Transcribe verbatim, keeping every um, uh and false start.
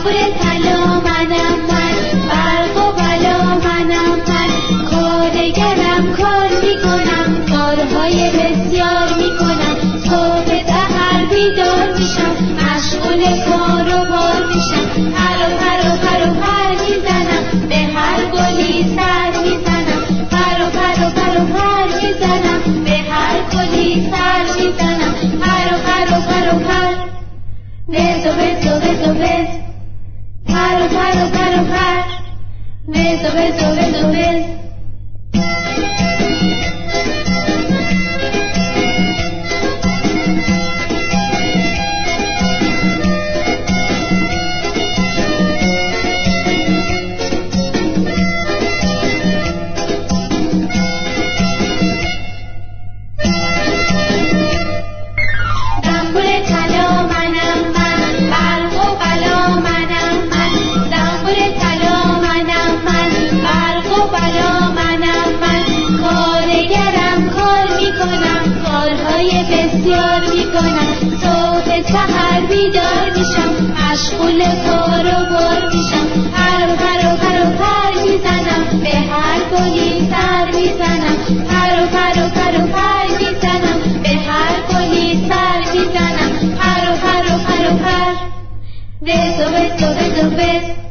دنبور طلا منم من، برق و بلا منم من، کارگرم کار میکنم، کارهای بسیار میکنم، صبح سحر بیدار میشم، مشغول کار و بار میشم، پر و پر و پر و پر میزنم، به هر گلی سر میزنم، پر و پر و پر و پر میزنم، به هر گلی سر میزنم، پر و پر و پر و پر، وز و وز و وز و وز، پر و پر و پر و پر، وز و وز و وز و وز. بسیار میکنم، صبح سحر بیدار میشم، مشغول کار و بار میشم، پر و پر و پر و پر میزنم، به هر گلی سر میزنم، پر و پر و پر و پر میزنم، به هر گلی سر میزنم، پر و پر و پر و پر، وز و وز و وز و وز.